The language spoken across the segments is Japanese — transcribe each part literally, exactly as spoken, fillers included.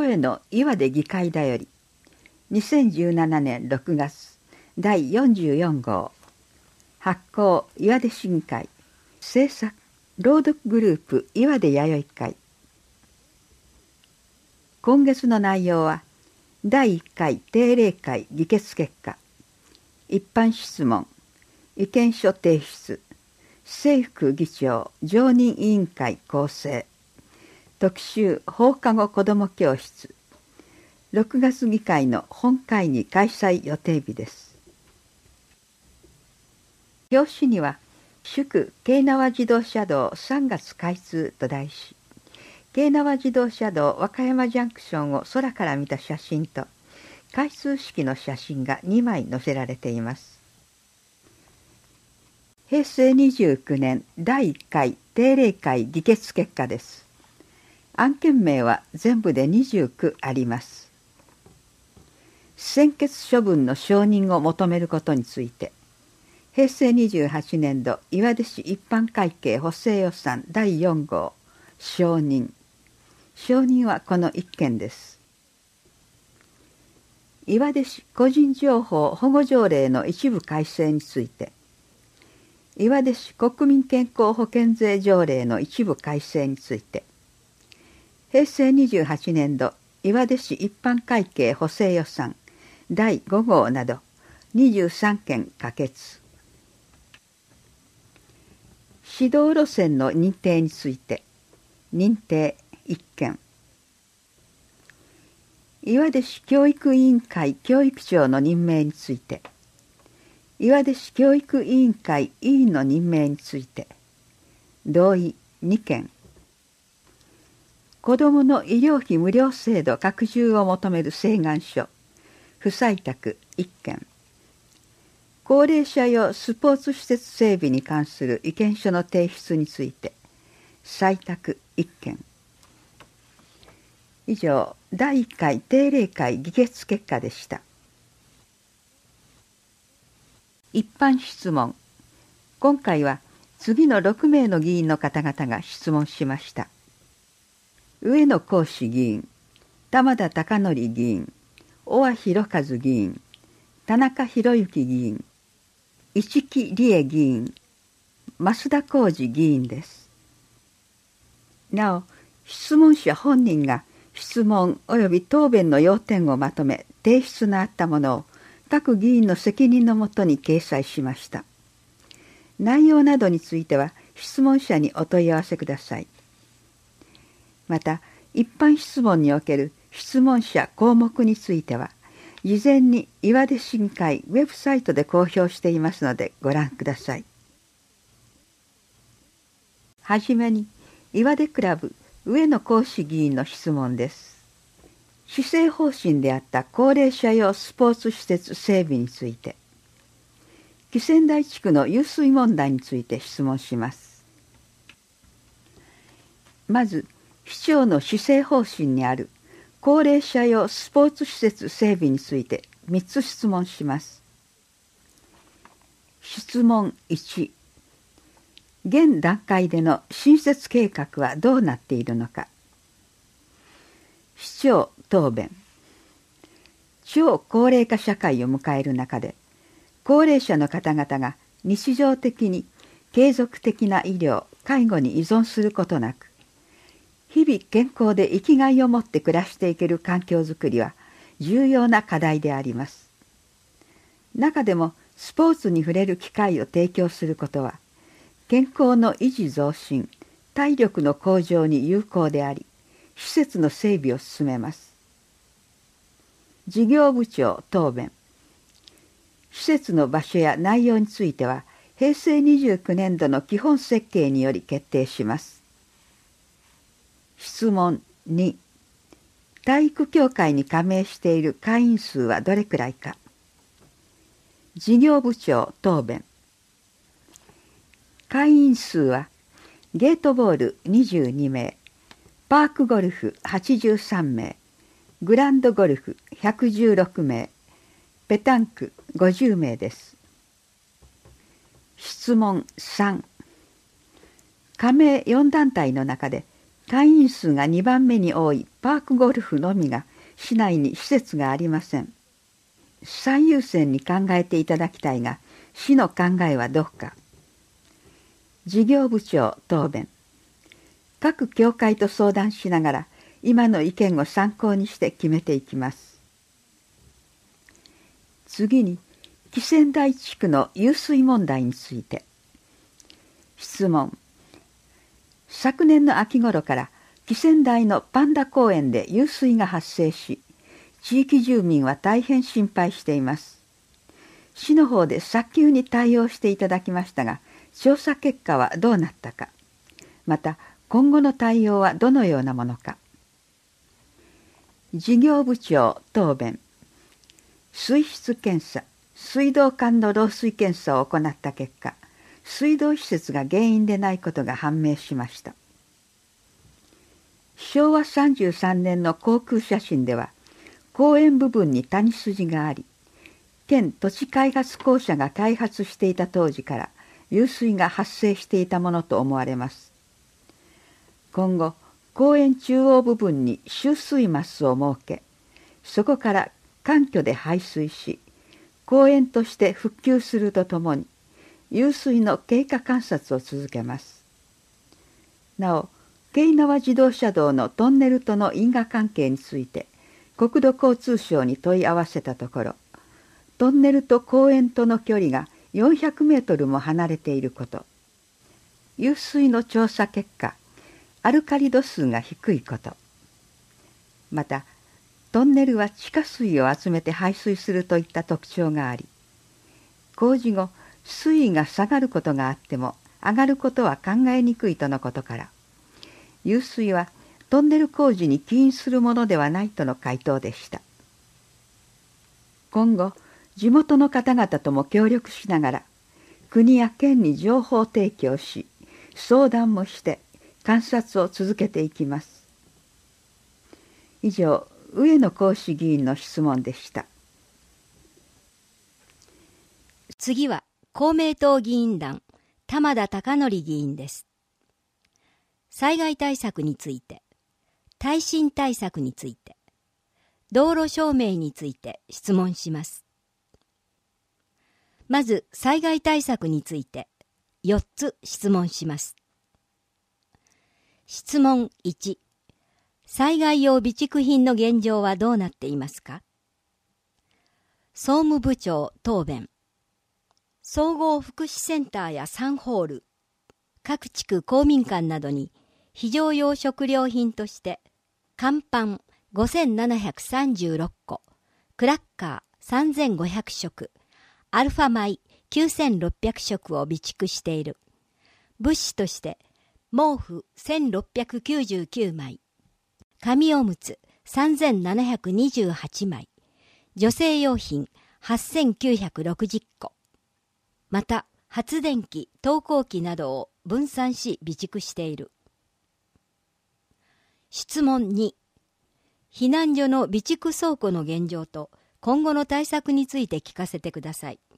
への岩手議会だよりにせんじゅうななねんろくがつだいよんじゅうよん号発行岩手市議会制作朗読グループ岩手弥生会。今月の内容はだいいっかい定例会議決結果、一般質問、意見書提出、市政副議長常任委員会構成、特集放課後子ども教室、ろくがつ議会の本会議開催予定日です。表紙には祝京奈和自動車道さんがつ開通と題し、京奈和自動車道和歌山ジャンクションを空から見た写真と開通式の写真がにまい載せられています。へいせいにじゅうきゅうねんだいいっかい定例会議決結果です。案件名は全部でにじゅうきゅうあります。専決処分の承認を求めることについて、へいせいにじゅうはちねんど岩手市一般会計補正予算だいよん号承認。承認はこのいっ件です。岩手市個人情報保護条例の一部改正について、岩手市国民健康保険税条例の一部改正について、へいせいにじゅうはちねんど岩手市一般会計補正予算だいご号などにじゅうさんけん可決。指導路線の認定について、認定いっ件。岩手市教育委員会教育長の任命について、岩手市教育委員会委員の任命について、同意に件。子どもの医療費無料制度拡充を求める請願書、不採択いっ件。高齢者用スポーツ施設整備に関する意見書の提出について、採択いっ件。以上、だいいっかい定例会議決結果でした。一般質問。今回は次のろくめいの議員の方々が質問しました。上野公史議員、玉田貴則議員、小和博和議員、田中博之議員、市木理恵議員、増田浩二議員です。なお、質問者本人が質問及び答弁の要点をまとめ提出のあったものを各議員の責任のもとに掲載しました。内容などについては質問者にお問い合わせください。また、一般質問における質問者項目については、事前に岩手市議会ウェブサイトで公表していますのでご覧ください。はじめに、岩手クラブ上野公史議員の質問です。施政方針であった高齢者用スポーツ施設整備について、木仙台地区の湧水問題について質問します。まず、市長の施政方針にある高齢者用スポーツ施設整備についてみっつ質問します。質問いち、現段階での新設計画はどうなっているのか。市長答弁。超高齢化社会を迎える中で、高齢者の方々が日常的に継続的な医療・介護に依存することなく、日々健康で生きがいを持って暮らしていける環境づくりは重要な課題であります。中でもスポーツに触れる機会を提供することは、健康の維持増進、体力の向上に有効であり、施設の整備を進めます。事業部長答弁。施設の場所や内容については、へいせいにじゅうきゅうねんどの基本設計により決定します。質問に、体育協会に加盟している会員数はどれくらいか。事業部長答弁。会員数はゲートボールにじゅうにめい、パークゴルフはちじゅうさんめい、グランドゴルフひゃくじゅうろくめい、ペタンクごじゅうめいです。質問さん、加盟よん団体の中で会員数がにばんめに多いパークゴルフのみが市内に施設がありません。最優先に考えていただきたいが、市の考えはどうか。事業部長答弁。各協会と相談しながら、今の意見を参考にして決めていきます。次に、木仙台地区の湧水問題について。質問。昨年の秋頃から木仙台のパンダ公園で湧水が発生し、地域住民は大変心配しています。市の方で早急に対応していただきましたが、調査結果はどうなったか、また今後の対応はどのようなものか。事業部長答弁。水質検査、水道管の漏水検査を行った結果、水道施設が原因でないことが判明しました。しょうわさんじゅうさんねんの航空写真では、公園部分に谷筋があり、県土地開発公社が開発していた当時から湧水が発生していたものと思われます。今後、公園中央部分に集水マスを設け、そこから環境で排水し、公園として復旧するとともに、湧水の経過観察を続けます。なお、京奈和自動車道のトンネルとの因果関係について、国土交通省に問い合わせたところ、トンネルと公園との距離がよんひゃくメートルも離れていること、湧水の調査結果、アルカリ度数が低いこと、また、トンネルは地下水を集めて排水するといった特徴があり、工事後、水位が下がることがあっても上がることは考えにくいとのことから、湧水はトンネル工事に起因するものではないとの回答でした。今後、地元の方々とも協力しながら、国や県に情報提供し、相談もして観察を続けていきます。以上、上野公史議員の質問でした。 次は公明党議員団玉田貴則議員です。災害対策について、耐震対策について、道路照明について質問します。まず災害対策についてよっつ質問します。質問いち、災害用備蓄品の現状はどうなっていますか。総務部長答弁。総合福祉センターやサンホール、各地区公民館などに非常用食料品として乾パンごせんななひゃくさんじゅうろっこ、クラッカーさんぜんごひゃくしょく、アルファ米きゅうせんろっぴゃくしょくを備蓄している。物資として毛布せんろっぴゃくきゅうじゅうきゅうまい、紙おむつさんぜんななひゃくにじゅうはちまい、女性用品はっせんきゅうひゃくろくじゅっこ、また発電機、投光器などを分散し備蓄している。質問に、避難所の備蓄倉庫の現状と今後の対策について聞かせてください。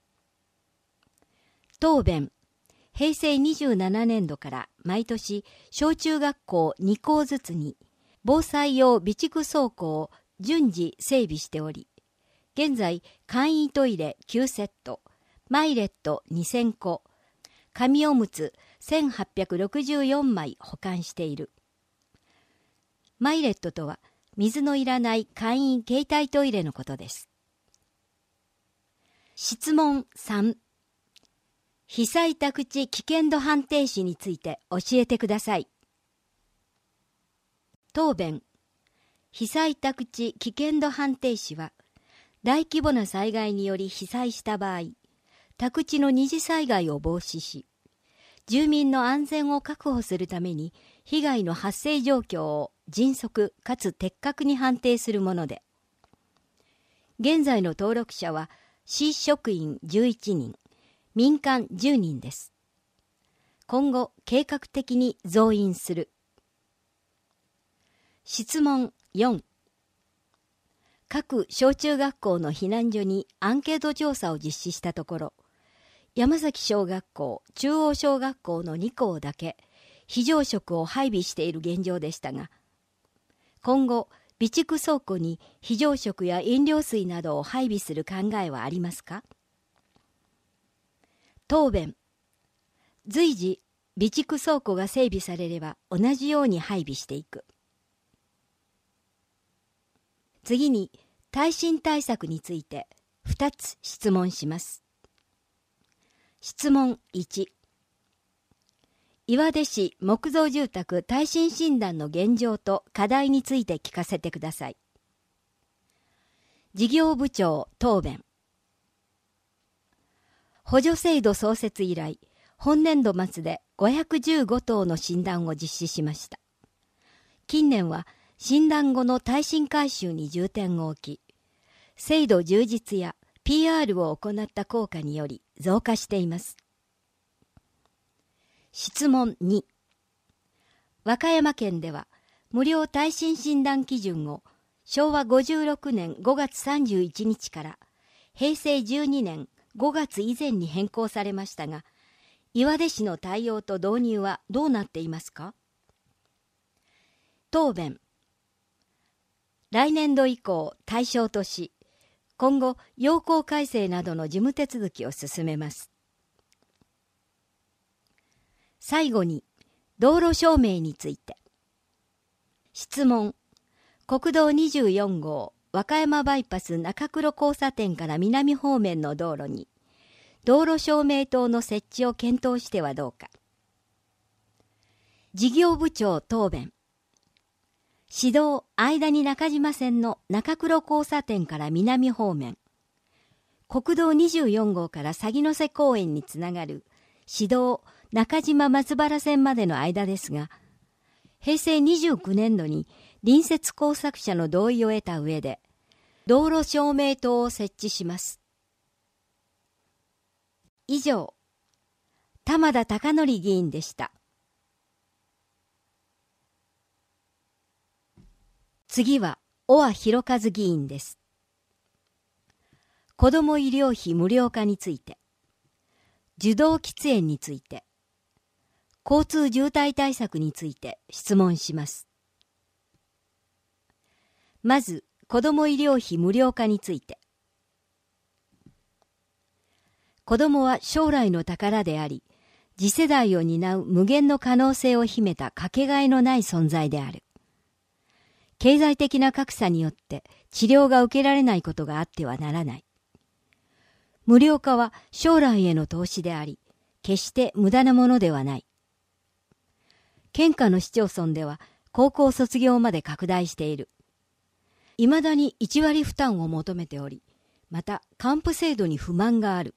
答弁。へいせいにじゅうななねんどから毎年小中学校にこうずつに防災用備蓄倉庫を順次整備しており、現在簡易トイレきゅうセット、マイレットにせんこ、紙おむつせんはっぴゃくろくじゅうよんまい保管している。マイレットとは水のいらない簡易携帯トイレのことです。質問さん、被災宅地危険度判定士について教えてください。答弁。被災宅地危険度判定士は、大規模な災害により被災した場合、宅地の二次災害を防止し、住民の安全を確保するために被害の発生状況を迅速かつ的確に判定するもので、現在の登録者は市職員じゅういちにん、民間じゅうにんです。今後計画的に増員する。質問よん、各小中学校の避難所にアンケート調査を実施したところ、山崎小学校、中央小学校のにこうだけ非常食を配備している現状でしたが、今後、備蓄倉庫に非常食や飲料水などを配備する考えはありますか？答弁。随時、備蓄倉庫が整備されれば同じように配備していく。次に、耐震対策についてふたつ質問します。質問いち。岩出市木造住宅耐震診断の現状と課題について聞かせてください。事業部長答弁。補助制度創設以来、本年度末でごひゃくじゅうごとうの診断を実施しました。近年は診断後の耐震改修に重点を置き、制度充実や ピーアール を行った効果により増加しています。質問に。和歌山県では無料耐震診断基準をしょうわごじゅうろくねんごがつさんじゅういちにちからへいせいじゅうにねんごがつ以前に変更されましたが、岩出市の対応と導入はどうなっていますか？答弁。来年度以降対象とし、今後要項改正などの事務手続きを進めます。最後に、道路証明について。質問。国道にじゅうよんごう和歌山バイパス中黒交差点から南方面の道路に、道路証明灯の設置を検討してはどうか。事業部長答弁。市道間に中島線の中黒交差点から南方面、国道にじゅうよんごうから鷺ノ瀬公園につながる市道中島松原線までの間ですが、へいせいにじゅうきゅうねんどに隣接工作者の同意を得た上で、道路証明灯を設置します。以上、玉田貴則議員でした。次は、尾和博一議員です。子ども医療費無料化について、受動喫煙について、交通渋滞対策について質問します。まず、子ども医療費無料化について。子どもは将来の宝であり、次世代を担う無限の可能性を秘めたかけがえのない存在である。経済的な格差によって治療が受けられないことがあってはならない。無料化は将来への投資であり、決して無駄なものではない。県下の市町村では高校卒業まで拡大している。いまだにいちわり負担を求めており、また還付制度に不満がある。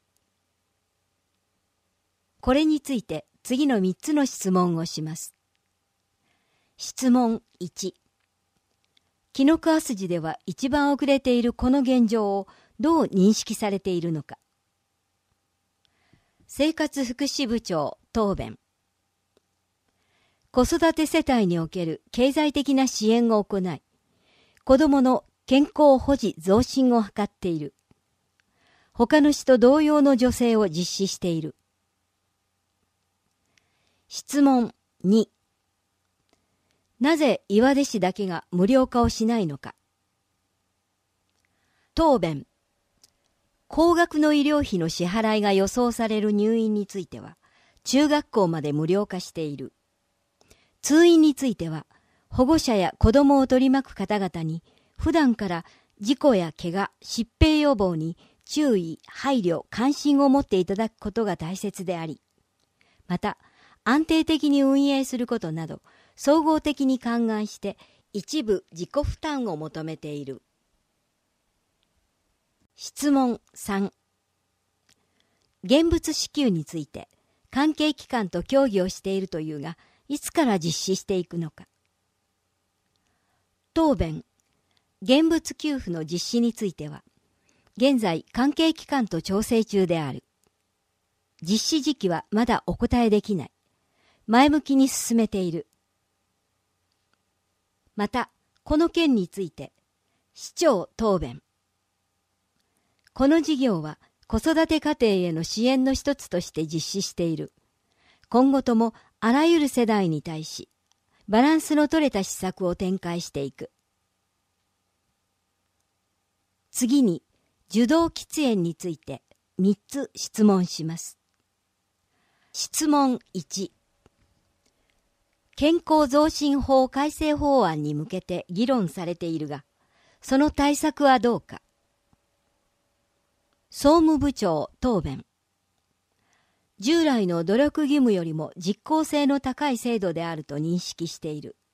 これについて次のみっつの質問をします。質問いち。紀の川筋では一番遅れているこの現状をどう認識されているのか。生活福祉部長答弁。子育て世帯における経済的な支援を行い、子どもの健康保持増進を図っている。他の市と同様の助成を実施している。質問に。なぜ岩出市だけが無料化をしないのか。答弁。高額の医療費の支払いが予想される入院については、中学校まで無料化している。通院については、保護者や子どもを取り巻く方々に、普段から事故や怪我、疾病予防に注意、配慮、関心を持っていただくことが大切であり、また、安定的に運営することなど、総合的に勘案して一部自己負担を求めている。質問さん。現物支給について関係機関と協議をしているというが、いつから実施していくのか。答弁。現物給付の実施については、現在関係機関と調整中である。実施時期はまだお答えできない。前向きに進めている。また、この件について、市長答弁。この事業は子育て家庭への支援の一つとして実施している。今後ともあらゆる世代に対し、バランスの取れた施策を展開していく。次に、受動喫煙についてみっつ質問します。質問いち。健康増進法改正法案に向けて議論されているが、その対策はどうか。総務部長答弁。従来の努力義務よりも実効性の高い制度であると認識している。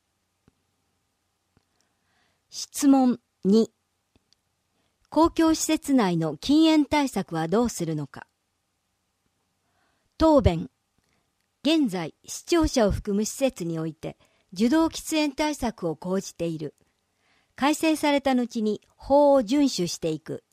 質問に。公共施設内の禁煙対策はどうするのか。答弁。現在、視聴者を含む施設において受動喫煙対策を講じている。改正された後に法を遵守していく。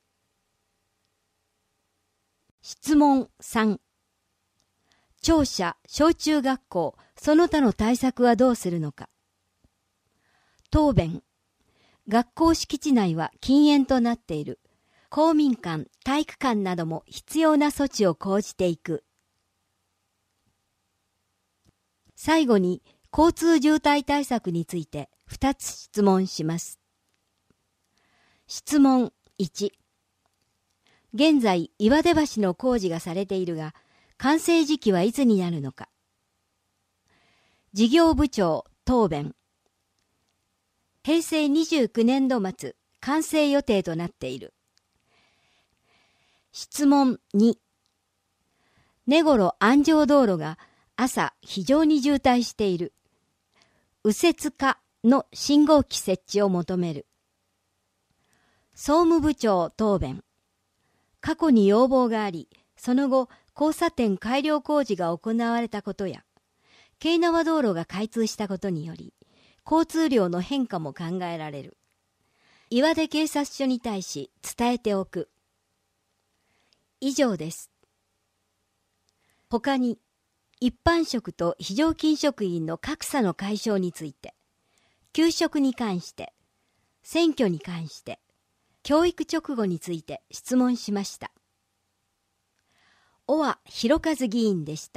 質問さん。庁舎、小中学校、その他の対策はどうするのか。答弁。学校敷地内は禁煙となっている。公民館、体育館なども必要な措置を講じていく。最後に、交通渋滞対策についてふたつ質問します。質問いち。現在、岩出橋の工事がされているが、完成時期はいつになるのか。事業部長答弁。へいせいにじゅうきゅうねんど末、完成予定となっている。質問に。根頃安城道路が朝非常に渋滞している。右折化の信号機設置を求める。総務部長答弁。過去に要望があり、その後、交差点改良工事が行われたことや、京奈和道路が開通したことにより、交通量の変化も考えられる。岩出警察署に対し伝えておく。以上です。他に、一般職と非常勤職員の格差の解消について、給食に関して、選挙に関して、教育直後について質問しました。小和博一議員でした。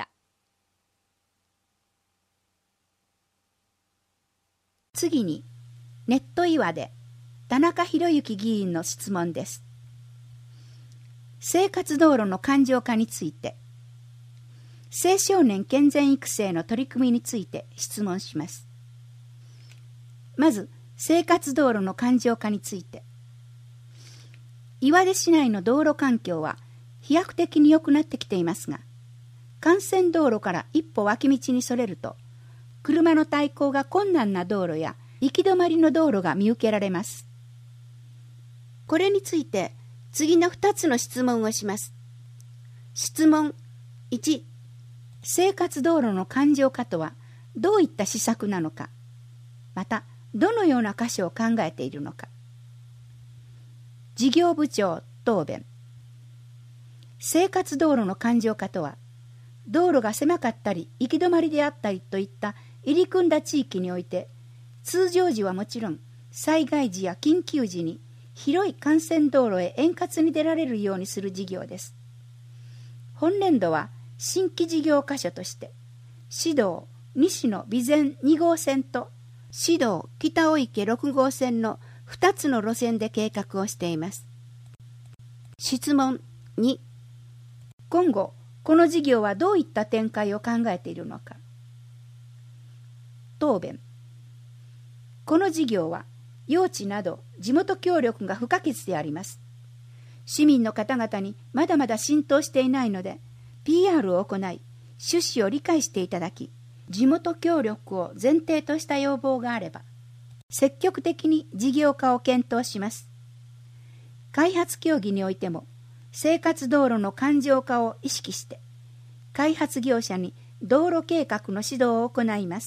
次に、ネット岩で田中博之議員の質問です。生活道路の環状化について、青少年健全育成の取り組みについて質問します。まず、生活道路の環状化について。岩出市内の道路環境は飛躍的に良くなってきていますが、幹線道路から一歩脇道にそれると、車の対向が困難な道路や行き止まりの道路が見受けられます。これについて次のふたつの質問をします。質問いち、生活道路の環状化とはどういった施策なのか、またどのような箇所を考えているのか。事業部長答弁。生活道路の環状化とは、道路が狭かったり行き止まりであったりといった入り組んだ地域において、通常時はもちろん災害時や緊急時に広い幹線道路へ円滑に出られるようにする事業です。本年度は新規事業箇所として、市道西野備前に号線と市道北尾池ろく号線のふたつの路線で計画をしています。質問に、今後この事業はどういった展開を考えているのか。答弁。この事業は用地など地元協力が不可欠であります。市民の方々にまだまだ浸透していないので、 ピーアール を行い趣旨を理解していただき、地元協力を前提とした要望があれば積極的に事業化を検討します。開発協議においても生活道路の環状化を意識して開発業者に道路計画の指導を行います。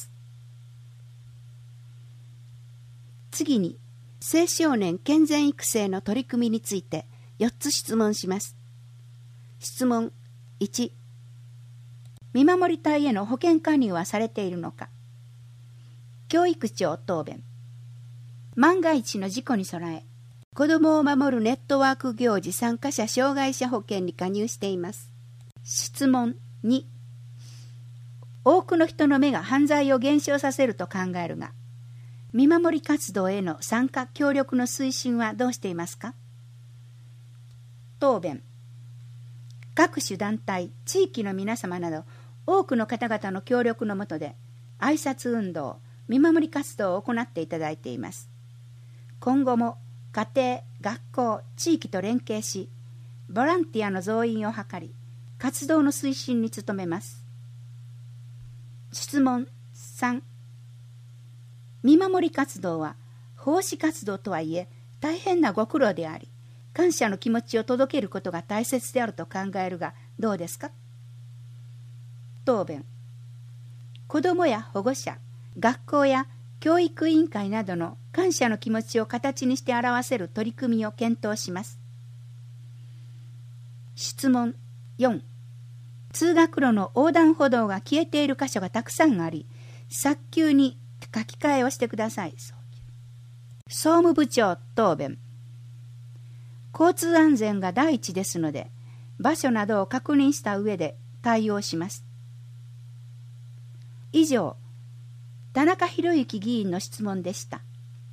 次に、青少年健全育成の取り組みについてよっつ質問します。質問いち、見守り隊への保険加入はされているのか。教育長答弁。万が一の事故に備え、子どもを守るネットワーク行事参加者障害者保険に加入しています。質問に、 多くの人の目が犯罪を減少させると考えるが、見守り活動への参加協力の推進はどうしていますか？答弁。各種団体、地域の皆様など多くの方々の協力の下で挨拶運動、見守り活動を行っていただいています。今後も家庭、学校、地域と連携し、ボランティアの増員を図り、活動の推進に努めます。質問さん。見守り活動は奉仕活動とはいえ大変なご苦労であり、感謝の気持ちを届けることが大切であると考えるがどうですか？答弁。子どもや保護者、学校や教育委員会などの感謝の気持ちを形にして表せる取り組みを検討します。質問よん。通学路の横断歩道が消えている箇所がたくさんあり、早急に書き換えをしてください。総務部長答弁。交通安全が第一ですので、場所などを確認した上で対応します。以上、田中博之議員の質問でした。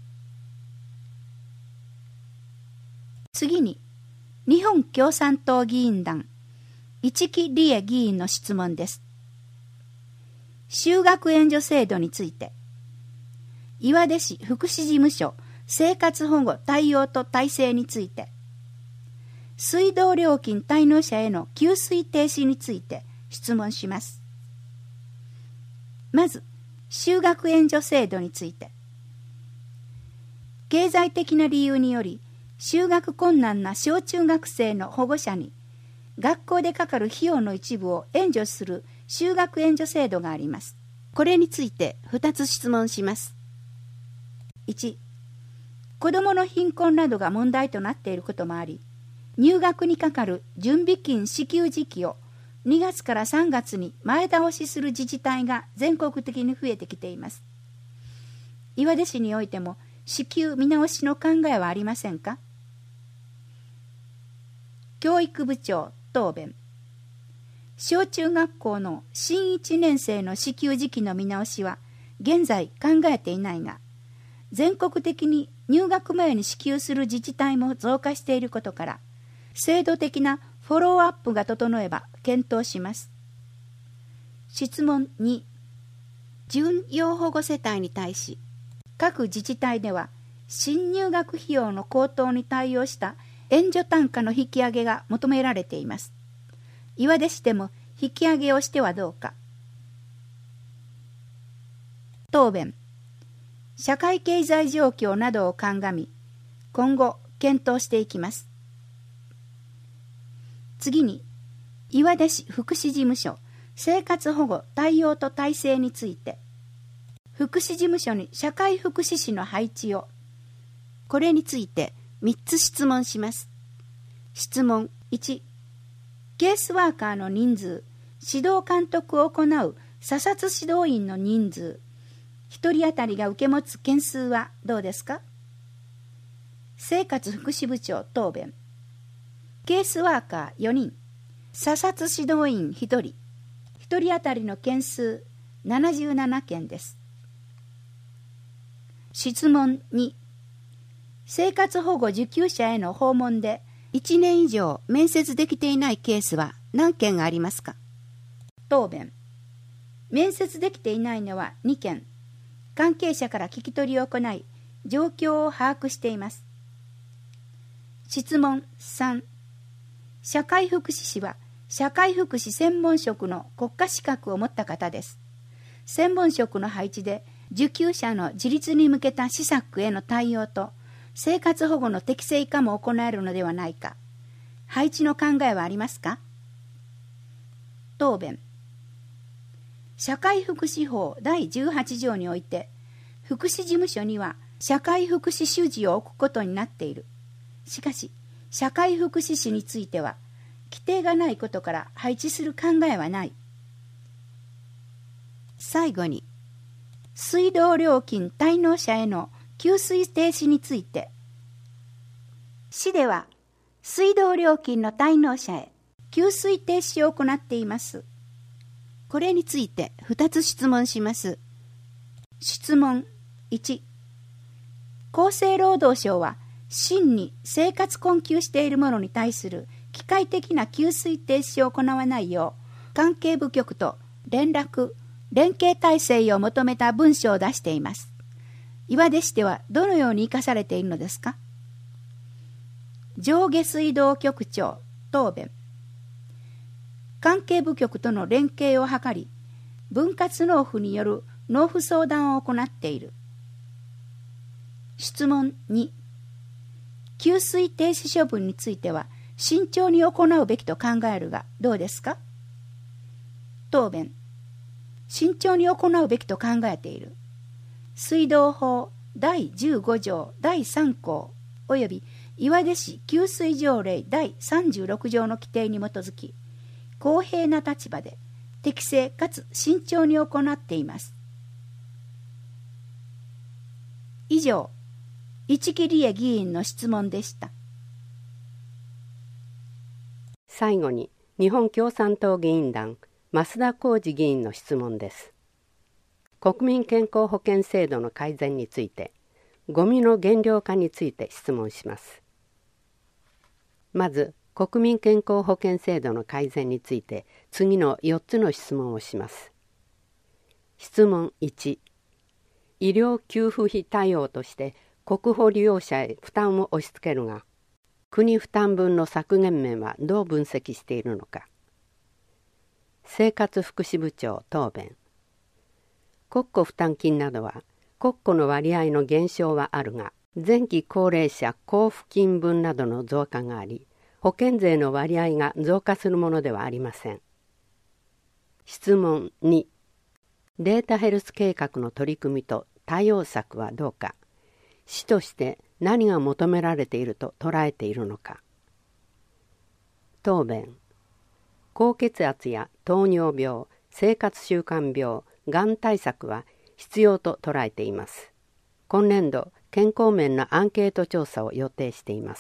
次に、日本共産党議員団、市木理恵議員の質問です。就学援助制度について、岩出市福祉事務所生活保護対応と体制について、水道料金滞納者への給水停止について質問します。まず、就学援助制度について、経済的な理由により就学困難な小中学生の保護者に学校でかかる費用の一部を援助する就学援助制度があります。これについてふたつ質問します。いち、子どもの貧困などが問題となっていることもあり、入学にかかる準備金支給時期をにがつからさんがつに前倒しする自治体が全国的に増えてきています。岩出市においても支給見直しの考えはありませんか？教育部長答弁。小中学校の新いちねん生の支給時期の見直しは現在考えていないが、全国的に入学前に支給する自治体も増加していることから、制度的なフォローアップが整えば検討します。質問に、準養保護世帯に対し、各自治体では新入学費用の高騰に対応した援助単価の引き上げが求められています。岩出市でも引き上げをしてはどうか。答弁。社会経済状況などを鑑み、今後検討していきます。次に、岩出市福祉事務所生活保護対応と体制について、福祉事務所に社会福祉士の配置を、これについてみっつ質問します。質問いち、ケースワーカーの人数、指導監督を行う査察指導員の人数、ひとり当たりが受け持つ件数はどうですか？生活福祉部長答弁。ケースワーカーよにん、査察指導員ひとり、ひとり当たりの件数ななじゅうななけんです。質問に、生活保護受給者への訪問でいちねん以上面接できていないケースは何件ありますか？答弁。面接できていないのはにけん、関係者から聞き取りを行い、状況を把握しています。質問さん、社会福祉士は社会福祉専門職の国家資格を持った方です。専門職の配置で受給者の自立に向けた施策への対応と生活保護の適正化も行えるのではないか。配置の考えはありますか？答弁。社会福祉法だいじゅうはちじょうにおいて、福祉事務所には社会福祉主事を置くことになっている。しかし、社会福祉士については、規定がないことから配置する考えはない。最後に、水道料金滞納者への給水停止について、市では水道料金の滞納者へ給水停止を行っています。 これについてふたつ質問します。質問いち、厚生労働省は真に生活困窮している者に対する機械的な給水停止を行わないよう関係部局と連絡連携体制を求めた文書を出しています。岩出市ではどのように生かされているのですか。上下水道局長答弁。関係部局との連携を図り、分割納付による納付相談を行っている。質問に、給水停止処分については慎重に行うべきと考えるがどうですか。答弁。慎重に行うべきと考えている。水道法だいじゅうご条だいさん項および岩出市給水条例だいさんじゅうろく条の規定に基づき、公平な立場で適正かつ慎重に行っています。以上、市木理恵議員の質問でした。 最後に日本共産党議員団増田浩二議員の質問です。国民健康保険制度の改善について、ゴミの減量化について質問します。まず、国民健康保険制度の改善について次のよっつの質問をします。質問いち、医療給付費対応として国保利用者へ負担を押し付けるが、国負担分の削減面はどう分析しているのか。生活福祉部長答弁。国庫負担金などは国庫の割合の減少はあるが、前期高齢者交付金分などの増加があり、保険税の割合が増加するものではありません。質問に、データヘルス計画の取り組みと対応策はどうか、市として何が求められていると捉えているのか。答弁。高血圧や糖尿病、生活習慣病、がん対策は必要と捉えています。今年度、健康面のアンケート調査を予定しています。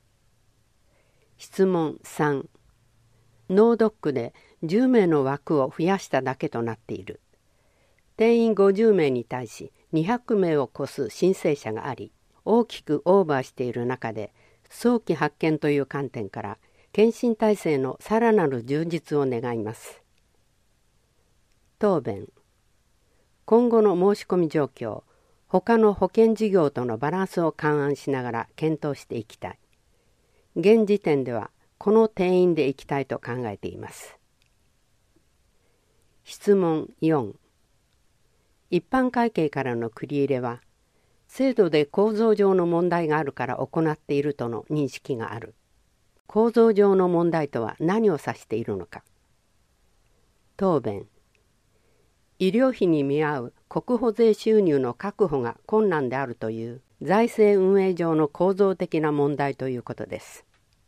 質問さん、脳ドックでじゅうめいの枠を増やしただけとなっている。定員ごじゅうめいに対しにひゃくめいを超す申請者があり、大きくオーバーしている中で、早期発見という観点から検診体制のさらなる充実を願います。答弁。今後の申し込み状況、他の保険事業とのバランスを勘案しながら検討していきたい。現時点ではこの定員でいきたいと考えています。質問よん、一般会計からの繰り入れは制度で構造上の問題があるから行っているとの認識がある。構造上の問題とは何を指しているのか。答弁。医療費に見合う国保税収入の確保が困難であるという財政運営上の構造的な問題ということです。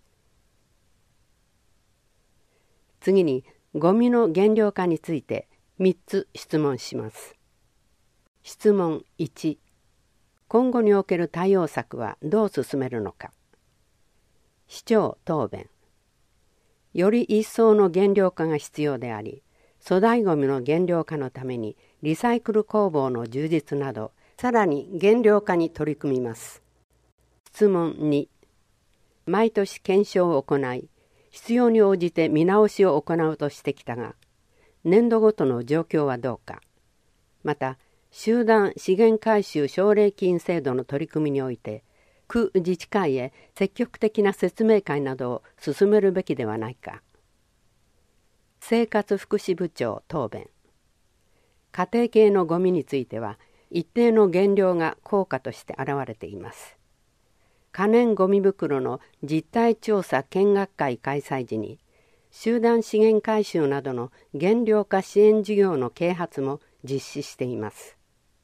次に、ゴミの減量化についてみっつ質問します。質問いち、今後における対応策はどう進めるのか。市長答弁。より一層の減量化が必要であり、粗大ごみの減量化のためにリサイクル工房の充実など、さらに減量化に取り組みます。質問に、毎年検証を行い、必要に応じて見直しを行うとしてきたが、年度ごとの状況はどうか。また、集団資源回収奨励金制度の取り組みにおいて、区自治会へ積極的な説明会などを進めるべきではないか。生活福祉部長答弁。家庭系のゴミについては、一定の減量が効果として現れています。可燃ゴミ袋の実態調査見学会開催時に、集団資源回収などの減量化支援事業の啓発も実施しています。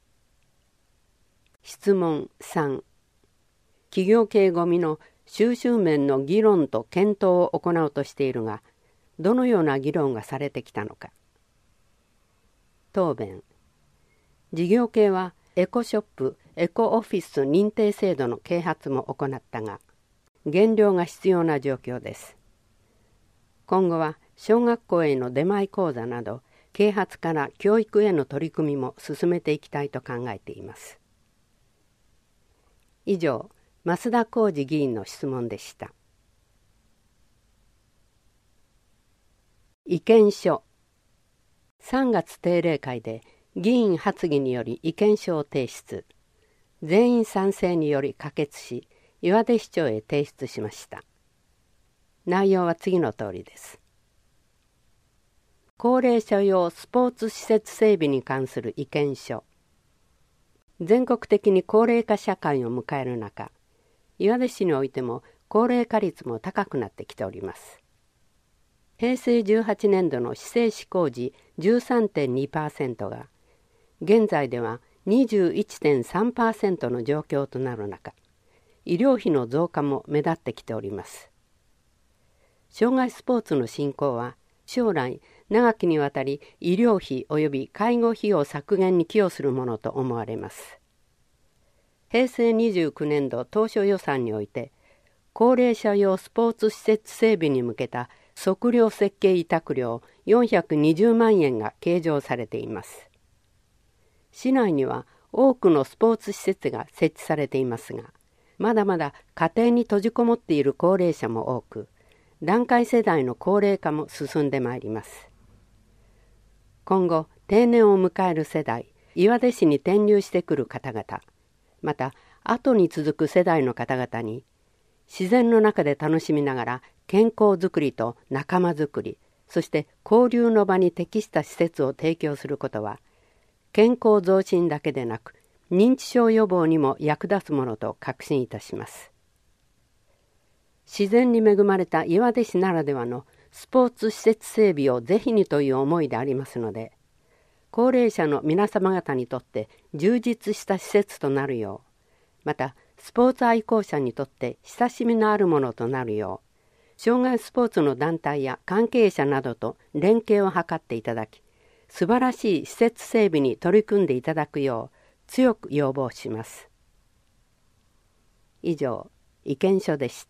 質問さん、企業系ゴミの収集面の議論と検討を行うとしているが、どのような議論がされてきたのか。答弁。事業系はエコショップ、エコオフィス認定制度の啓発も行ったが、減量が必要な状況です。今後は小学校への出前講座など、 啓発から教育への取り組みも進めていきたいと考えています。以上、増田浩二議員の質問でした。意見書。さんがつ定例会で議員発議により意見書を提出。全員賛成により可決し、岩出市長へ提出しました。内容は次の通りです。高齢者用スポーツ施設整備に関する意見書。全国的に高齢化社会を迎える中、岩出市においても高齢化率も高くなってきております。へいせいじゅうはちねんどの市制施行時 じゅうさんてんにパーセント が、現在では にじゅういってんさんパーセント の状況となる中、医療費の増加も目立ってきております。障害スポーツの振興は、将来長きにわたり医療費及び介護費用削減に寄与するものと思われます。へいせいにじゅうきゅうねんど当初予算において、高齢者用スポーツ施設整備に向けた測量設計委託料よんひゃくにじゅうまんえんが計上されています。市内には多くのスポーツ施設が設置されていますが、まだまだ家庭に閉じこもっている高齢者も多く、団塊世代の高齢化も進んでまいります。今後、定年を迎える世代、岩出市に転入してくる方々、また後に続く世代の方々に、自然の中で楽しみながら健康づくりと仲間づくり、そして交流の場に適した施設を提供することは、健康増進だけでなく、認知症予防にも役立つものと確信いたします。自然に恵まれた岩出市ならではのスポーツ施設整備をぜひにという思いでありますので、高齢者の皆様方にとって充実した施設となるよう、またスポーツ愛好者にとって親しみのあるものとなるよう、障害スポーツの団体や関係者などと連携を図っていただき、素晴らしい施設整備に取り組んでいただくよう強く要望します。以上、意見書でした。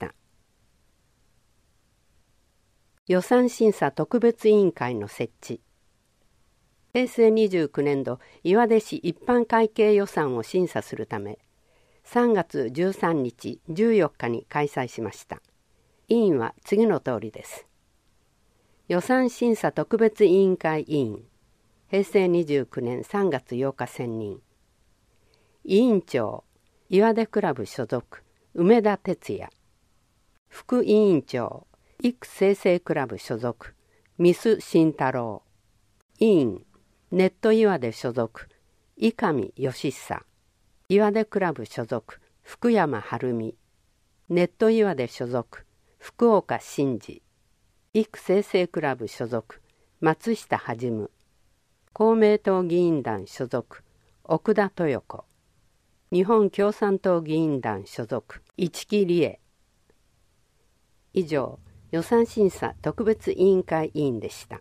予算審査特別委員会の設置。へいせいにじゅうきゅうねんど岩出市一般会計予算を審査するため、さんがつじゅうさんにち、じゅうよっかに開催しました。委員は次の通りです。予算審査特別委員会委員、へいせいにじゅうきゅうねんさんがつようか選任。委員長、岩出クラブ所属、梅田哲也。副委員長、育生成クラブ所属、ミス慎太郎。委員、ネット岩出所属、伊上義久。岩出クラブ所属、福山晴美。ネット岩出所属、福岡真嗣。育生成クラブ所属、松下弾。公明党議員団所属、奥田豊子。日本共産党議員団所属、市木理恵。以上、予算審査特別委員会委員でした。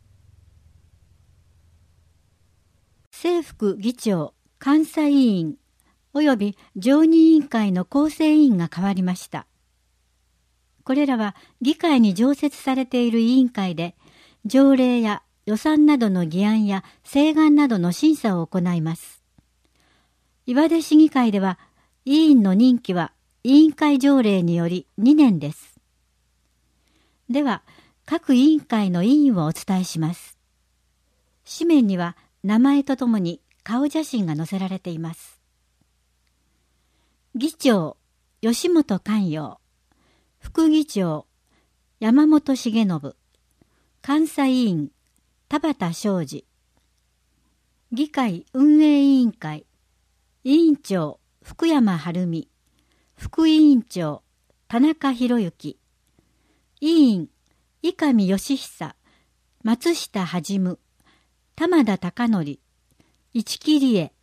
正副議長、監査委員および常任委員会の構成委員が変わりました。これらは議会に常設されている委員会で、条例や予算などの議案や請願などの審査を行います。岩出市議会では、委員の任期は委員会条例によりにねんです。では、各委員会の委員をお伝えします。紙面には名前とともに顔写真が載せられています。議長、吉本寛陽。副議長、山本重信。監査委員、田畑昌司。議会運営委員会、委員長、福山晴美。副委員長、田中博之。委員、伊上義久。松下弾。玉田貴則。市木理恵。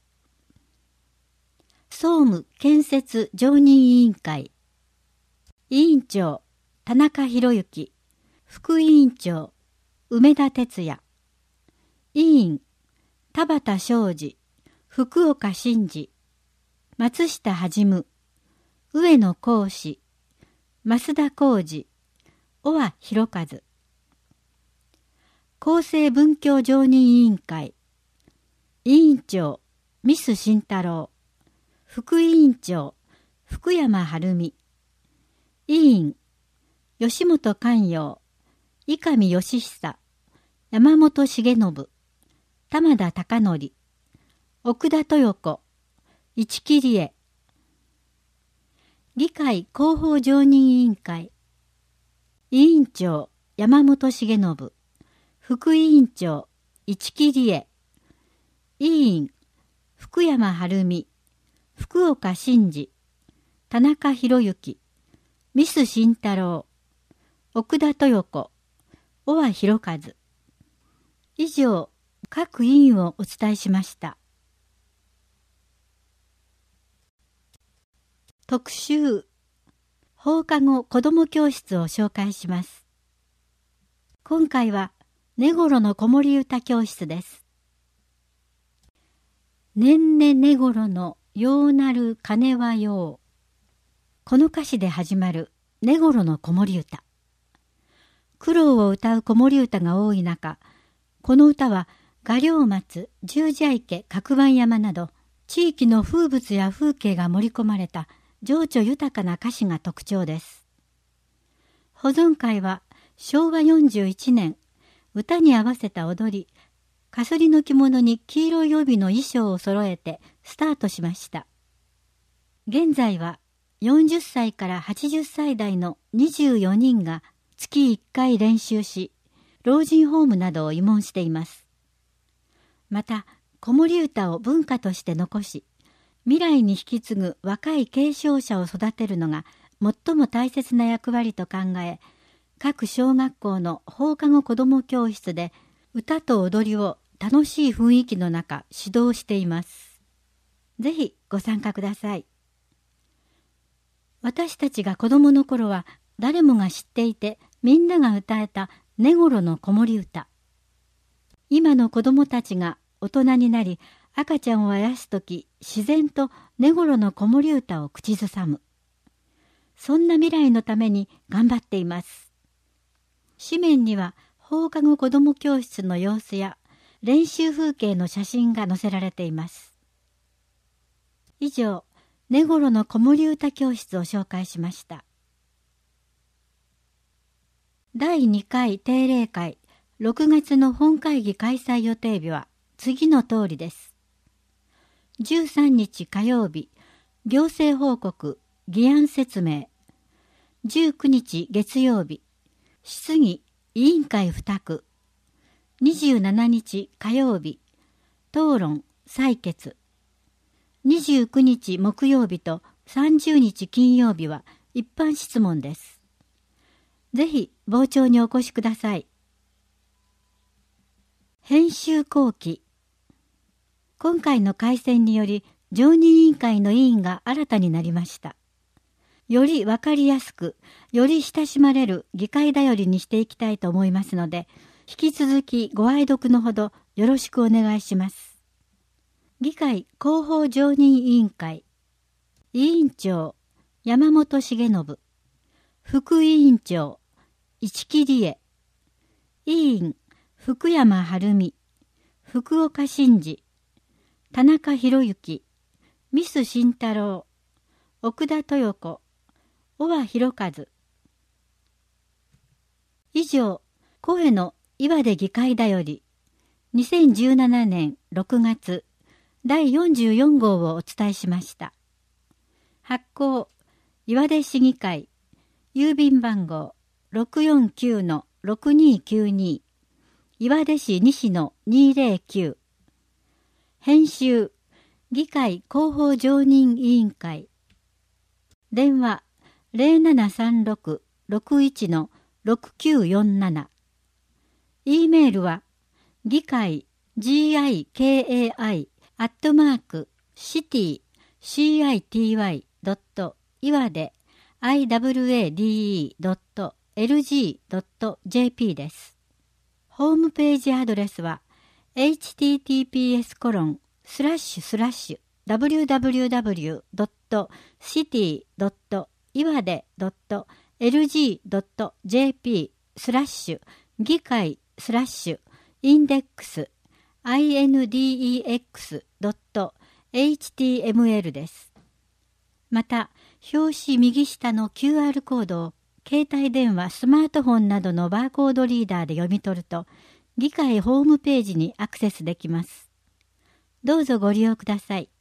総務建設常任委員会。委員長、田中博之。副委員長、梅田哲也。委員、田畑昌司。福岡真嗣。松下弾。上野公史。増田浩二。小和博一。 厚生文教常任委員会委員長ミス慎太郎、副委員長福山晴美、委員吉本寛陽、伊上義久、山本重信、玉田貴則、奥田豊子、市木理恵。議会広報常任委員会委員長山本重信、副委員長市木理恵、委員福山晴美、福岡伸二、田中博之、ミス慎太郎、奥田豊子、尾和博和。以上、各委員をお伝えしました。特集、放課後子ども教室を紹介します。今回は、根頃の子守歌教室です。ねんね根頃のようなる鐘はよう。この歌詞で始まる根頃の子守歌。苦労を歌う子守歌が多い中、この歌は画稜松、十字池、角番山など地域の風物や風景が盛り込まれた情緒豊かな歌詞が特徴です。保存会はしょうわよんじゅういちねん、歌に合わせた踊り、かすりの着物に黄色い帯の衣装を揃えてスタートしました。現在はよんじゅっさいからはちじゅっさい代のにじゅうよにんが月いっかい練習し、老人ホームなどを慰問しています。また、子守歌を文化として残し、未来に引き継ぐ若い継承者を育てるのが最も大切な役割と考え、各小学校の放課後子ども教室で歌と踊りを楽しい雰囲気の中指導しています。ぜひご参加ください。私たちが子供の頃は誰もが知っていてみんなが歌えた根頃の子守歌。今の子供たちが大人になり赤ちゃんをあやすとき自然と根頃の子守歌を口ずさむ。そんな未来のために頑張っています。紙面には放課後子ども教室の様子や練習風景の写真が載せられています。以上、根頃の子守歌教室を紹介しました。だいにかい定例会ろくがつの本会議開催予定日は次の通りです。じゅうさんにち火曜日、行政報告、議案説明。じゅうくにち月曜日、質疑委員会付託。にじゅうしちにち火曜日、討論採決。にじゅうくにち木曜日とさんじゅうにち金曜日は一般質問です。ぜひ傍聴にお越しください。編集後期。今回の改選により常任委員会の委員が新たになりました。よりわかりやすく、より親しまれる議会だよりにしていきたいと思いますので、引き続きご愛読のほどよろしくお願いします。議会広報常任委員会委員長山本重信、副委員長市木理恵、委員福山晴美、福岡伸二、田中博之、ミス慎太郎、奥田豊子、尾和博和。以上、声の岩出議会だより、にせんじゅうななねんろくがつだいよんじゅうよんごうをお伝えしました。発行、岩出市議会、郵便番号 ろくよんきゅうのろくにきゅうに、岩出市西のにぜろきゅう。編集、議会広報常任委員会。電話、ゼロななさんろく ろくいちのろくきゅうよんなな。e メールは、議会 ギカイ アットマーク シティ シーアイティーワイ ドット 岩出 アイダブリューエーディーイー ドット エルジー ドット ジェーピー です。ホームページアドレスは エイチティーティーピーエスコロンスラッシュスラッシュダブリューダブリューダブリュー ドット シティ ドット 岩出 ドット エルジー ドット ジェーピー スラッシュ議会スラッシュインデックス インデックス ドット エイチティーエムエル です。また、表紙右下の キューアール コードを携帯電話、スマートフォンなどのバーコードリーダーで読み取ると、議会ホームページにアクセスできます。どうぞご利用ください。